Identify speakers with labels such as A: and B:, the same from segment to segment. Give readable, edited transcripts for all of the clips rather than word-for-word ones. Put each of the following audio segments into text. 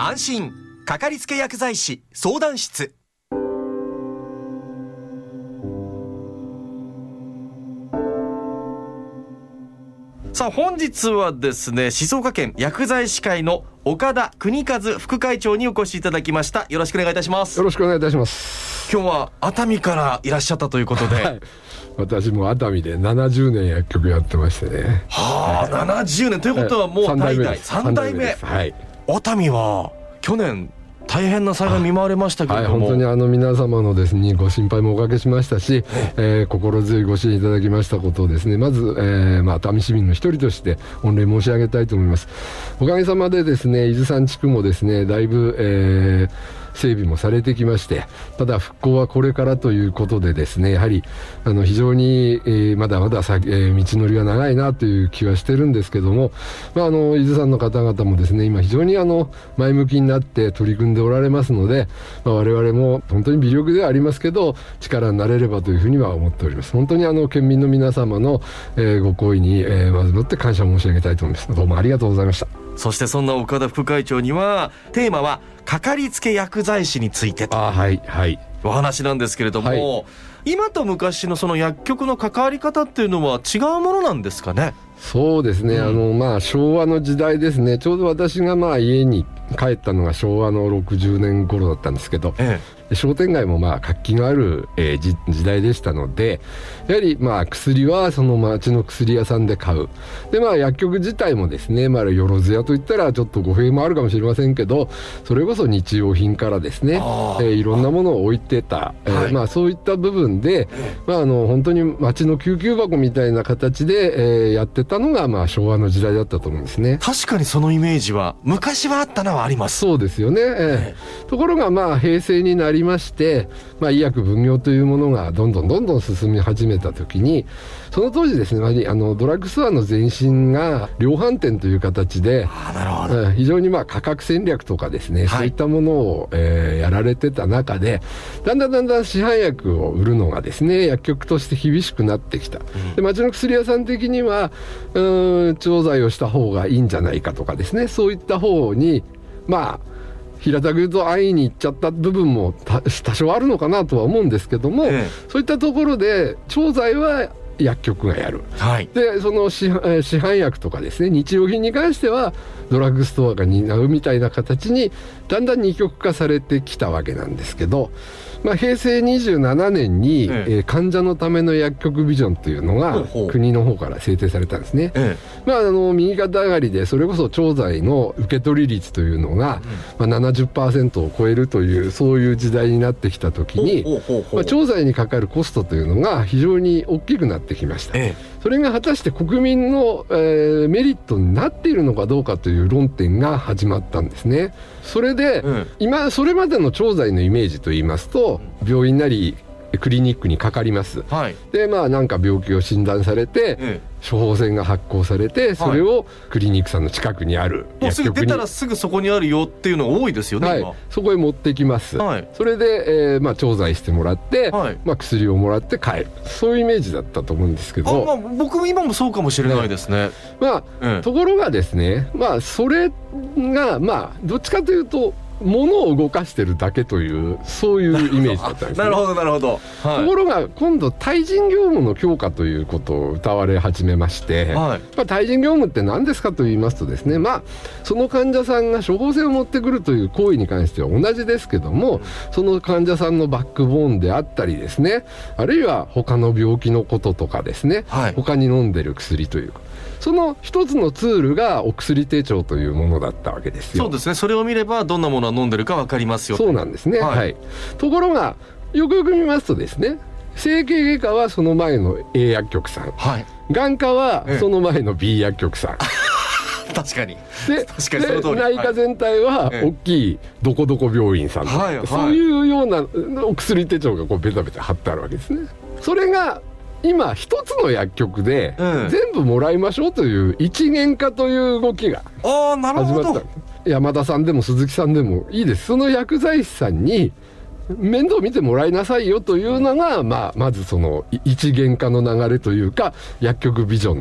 A: 安心かかりつけ薬剤師相談室。さあ本日はですね、静岡県薬剤師会の岡田邦和副会長にお越しいただきました。よろしくお願いいたします。
B: よろしくお願いいたします。
A: 今日は熱海からいらっしゃったということで、はい、
B: 私も熱海で70年薬局やってましてね。
A: はあ、70年ということはもう代々3代目。はい、熱海は去年大変な災害見舞われましたけれども、
B: はい、本当に皆様のですねご心配もおかけしましたし、心強いご支援いただきましたことをですね、まず、熱海市民の一人として御礼申し上げたいと思います。おかげさまでですね、伊豆山地区もですねだいぶ、整備もされてきまして、ただ復興はこれからということでですね、やはり非常に、まだまだ道のりが長いなという気はしてるんですけども、伊豆山の方々もですね今非常に前向きになって取り組んでおられますので、我々も本当に微力ではありますけど力になれればというふうには思っております。本当に県民の皆様の、ご好意に、まずもって感謝申し上げたいと思います。どうもありがとうございました。
A: そしてそんな岡田副会長にはテーマはかかりつけ薬剤師についてとお話なんですけれども、はい、今と昔のその薬局の関わり方っていうのは違うものなんですかね。
B: そうですね、昭和の時代ですね。ちょうど私が家に帰ったのが昭和の60年頃だったんですけど、商店街も活気がある、時代でしたので、やはり薬はその町の薬屋さんで買う。で薬局自体もですね、よろずやといったらちょっと語弊もあるかもしれませんけど、それこそ日用品からですね、いろんなものを置いてた、そういった部分で、本当に町の救急箱みたいな形で、やってたのが昭和の時代だったと思うんですね。
A: 確かにそのイメージは昔はあったのはあります。
B: そうですよね、ところが平成になりまして、医薬分業というものがどんどん進み始めた時に、その当時ですね、ドラッグストアの前身が量販店という形で、非常に価格戦略とかですね、そういったものを、やられてた中で、だんだん市販薬を売るのがですね薬局として厳しくなってきた。で町の薬屋さん的には調剤をした方がいいんじゃないかとかですね、そういった方に平たく言うと安易にいっちゃった部分も多少あるのかなとは思うんですけども、そういったところで調剤は薬局がやる、でその市販薬とかですね日用品に関してはドラッグストアが担うみたいな形にだんだん二極化されてきたわけなんですけど、平成27年に、患者のための薬局ビジョンというのが国の方から制定されたんですね。右肩上がりでそれこそ調剤の受け取り率というのが、70% を超えるというそういう時代になってきた時に、調剤にかかるコストというのが非常に大きくなってきました。それが果たして国民の、メリットになっているのかどうかという論点が始まったんですね。それで、今それまでの調剤のイメージといいますと、病院なりクリニックにかかります、でなんか病気を診断されて、処方箋が発行されて、それをクリニックさんの近くにある薬局に、
A: もうすぐ出たらすぐそこにあるよっていうのが多いですよね、今
B: そこへ持ってきます、それで、調剤してもらって、薬をもらって帰る、そういうイメージだったと思うんですけど、
A: 僕も今もそうかもしれないですね。
B: ところがですね、それがどっちかというと物を動かしてるだけというそういうイメージだったんですね。
A: なるほどなるほど、
B: ところが今度対人業務の強化ということを謳われ始めまして、対人業務って何ですかと言いますとですね、その患者さんが処方箋を持ってくるという行為に関しては同じですけども、その患者さんのバックボーンであったりですね、あるいは他の病気のこととかですね、他に飲んでる薬というか、その一つのツールがお薬手帳というものだったわけですよ。
A: そうですね、それを見ればどんなものを飲んでるか分かりますよ。
B: そうなんですね、ところがよくよく見ますとですね、整形外科はその前の A 薬局さん、眼科はその前の B 薬局さん、
A: 確かに
B: で内科全体は大きいどこどこ病院さん、そういうようなお薬手帳がベタベタ貼ってあるわけですね。それが今一つの薬局で全部もらいましょうという一元化という動きが始まった。山田さんでも鈴木さんでもいいです。その薬剤師さんに面倒見てもらいなさいよというのが、まずその一元化の流れというか薬局ビジョンの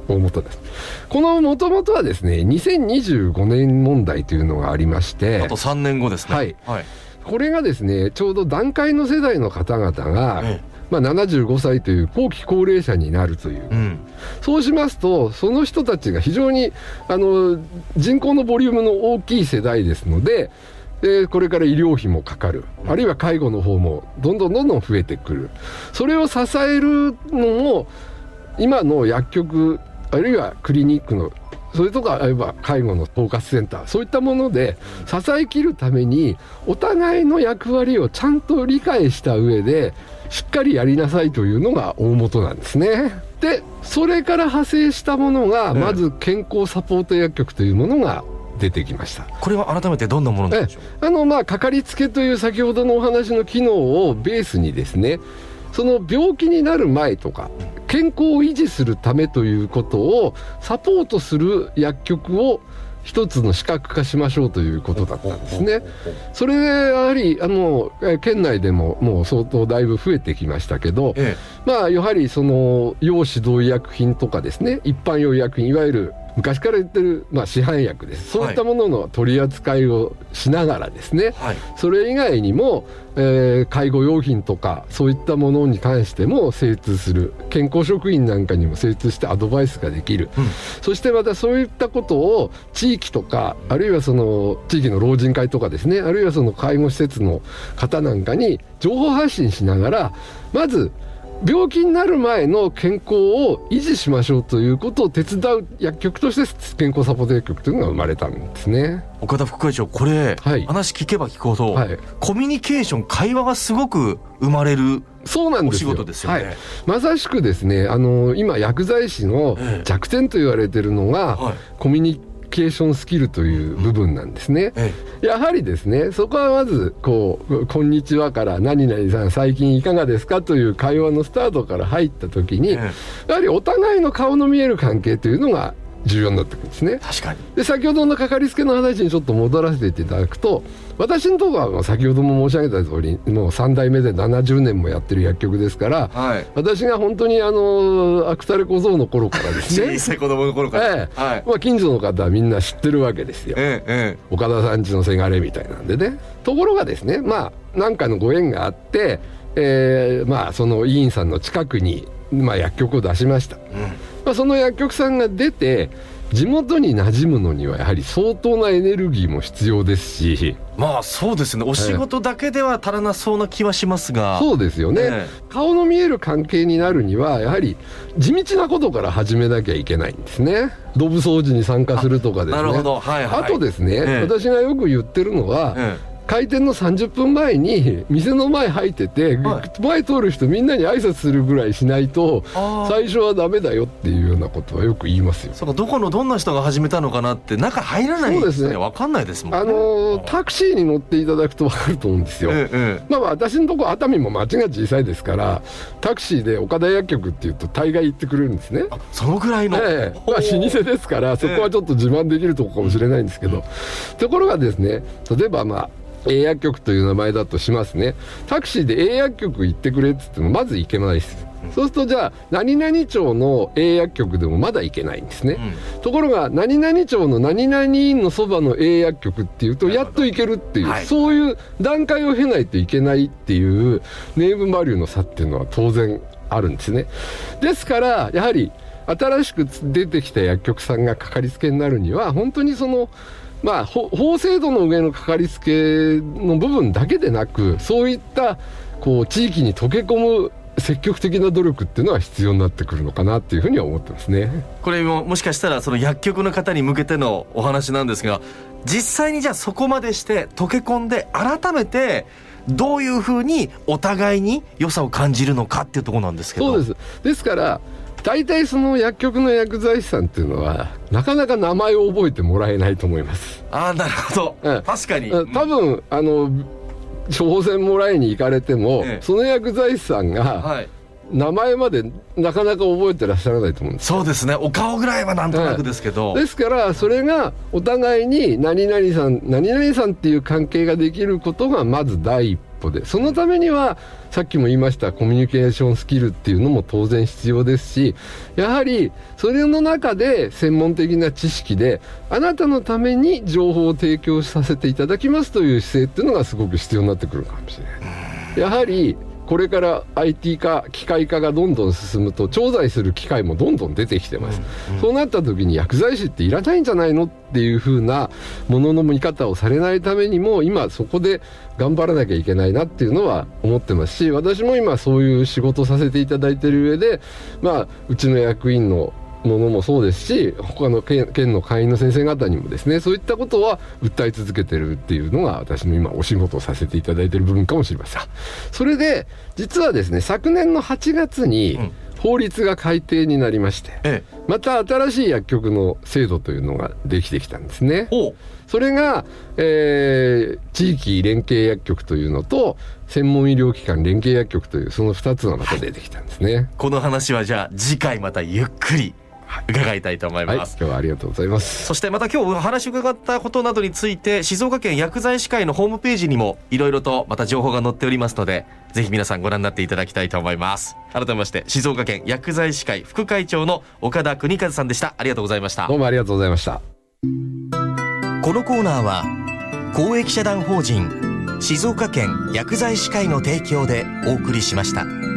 B: 大元です。この元々はですね、2025年問題というのがありまして、
A: あと3年後ですね。
B: はい。これがですね、ちょうど団塊の世代の方々が、75歳という後期高齢者になるという、そうしますとその人たちが非常に人口のボリュームの大きい世代ですので、これから医療費もかかる、あるいは介護の方もどんどん増えてくる。それを支えるのも今の薬局あるいはクリニックのそれとかあるいは介護の包括センター、そういったもので支えきるためにお互いの役割をちゃんと理解した上でしっかりやりなさいというのが大元なんですね。でそれから派生したものがまず健康サポート薬局というものが出てきました。
A: これは改めてどんなものなんでしょう。
B: かかりつけという先ほどのお話の機能をベースにですね、その病気になる前とか健康を維持するためということをサポートする薬局を一つの資格化しましょうということだったんですね。それでやはり県内でももう相当だいぶ増えてきましたけど、やはりその用指導医薬品とかですね、一般用医薬品、いわゆる昔から言ってる、市販薬です。そういったものの取り扱いをしながらですね、それ以外にも、介護用品とかそういったものに関しても精通する、健康職員なんかにも精通してアドバイスができる、そしてまたそういったことを地域とかあるいはその地域の老人会とかですね、あるいはその介護施設の方なんかに情報発信しながら、まず病気になる前の健康を維持しましょうということを手伝う薬局として健康サポート薬局というのが生まれたんですね。
A: 岡田副会長、これ、話聞けば聞くほど、コミュニケーション、会話がすごく生まれるお仕事ですよね。
B: まさしくですね、今薬剤師の弱点と言われているのが、コミュニケーションスキルという部分なんですね。やはりですね、そこはまずこんにちはから何々さん最近いかがですかという会話のスタートから入った時に、やはりお互いの顔の見える関係というのが重要になってくるんですね。
A: 確かに。
B: で先ほどのかかりつけの話にちょっと戻らせていただくと、私のところは先ほども申し上げた通りもう3代目で70年もやってる薬局ですから、私が本当にアクタレ小僧の頃からですね
A: 小さい子供の頃から、
B: 近所の方はみんな知ってるわけですよ、岡田さん家のせがれみたいなんでね。ところがですね、なんかのご縁があって、その医院さんの近くに、薬局を出しました、その薬局さんが出て地元に馴染むのにはやはり相当なエネルギーも必要ですし、
A: そうですね、お仕事だけでは足らなそうな気はしますが、
B: そうですよね、顔の見える関係になるにはやはり地道なことから始めなきゃいけないんですね。ドブ掃除に参加するとかですね。あとですね、私がよく言ってるのは、開店の30分前に店の前入ってて、前通る人みんなに挨拶するぐらいしないと最初はダメだよっていうようなことはよく言いますよ。
A: そうか、どこのどんな人が始めたのかなって中入らないですね。分かんないですもんね。
B: タクシーに乗っていただくと分かると思うんですよ。私のとこ熱海も町が小さいですから、タクシーで岡田薬局っていうと大概行ってくれるんですね。
A: そのぐらいの、
B: 老舗ですからそこはちょっと自慢できるところかもしれないんですけど、ところがですね、例えばA 薬局という名前だとしますね。タクシーで A 薬局行ってくれって言ってもまず行けないです。そうするとじゃあ何々町の A 薬局でもまだ行けないんですね、ところが何々町の何々のそばの A 薬局っていうとやっと行けるっていう、そういう段階を経ないといけないっていうネームバリューの差っていうのは当然あるんですね。ですからやはり新しく出てきた薬局さんがかかりつけになるには本当にその法制度の上のかかりつけの部分だけでなく、そういった地域に溶け込む積極的な努力っていうのは必要になってくるのかなっていうふうには思ってますね。
A: これもしかしたらその薬局の方に向けてのお話なんですが、実際にじゃあそこまでして溶け込んで改めてどういうふうにお互いに良さを感じるのかっていうところなんですけど。
B: そうです。ですから大体その薬局の薬剤師さんっていうのはなかなか名前を覚えてもらえないと思います。
A: なるほど、確かに、
B: 多分処方箋もらいに行かれても、その薬剤師さんが、名前までなかなか覚えてらっしゃらないと思うんです。
A: そうですね、お顔ぐらいはなんとなくですけど、
B: ですからそれがお互いに何々さん何々さんっていう関係ができることがまず第一歩歩で、そのためにはさっきも言いましたコミュニケーションスキルっていうのも当然必要ですし、やはりそれの中で専門的な知識であなたのために情報を提供させていただきますという姿勢っていうのがすごく必要になってくるかもしれない。やはりこれから IT 化機械化がどんどん進むと調剤する機械もどんどん出てきてます、そうなった時に薬剤師っていらないんじゃないのっていう風なものの見方をされないためにも今そこで頑張らなきゃいけないなっていうのは思ってますし、私も今そういう仕事させていただいている上で、うちの役員のものもそうですし他の県の会員の先生方にもですねそういったことは訴え続けてるっていうのが私の今お仕事をさせていただいている部分かもしれません。それで実はですね昨年の8月に法律が改定になりまして、また新しい薬局の制度というのができてきたんですね。それが、地域連携薬局というのと専門医療機関連携薬局というその2つがまた出てきたんですね。
A: この話はじゃあ次回またゆっくり伺いたいと思います、
B: 今日はありがとうございます。
A: そしてまた今日お話伺ったことなどについて静岡県薬剤師会のホームページにもいろいろとまた情報が載っておりますのでぜひ皆さんご覧になっていただきたいと思います。改めまして静岡県薬剤師会副会長の岡田邦和さんでした。ありがとうございました。
B: どうもありがとうございました。
C: このコーナーは公益社団法人静岡県薬剤師会の提供でお送りしました。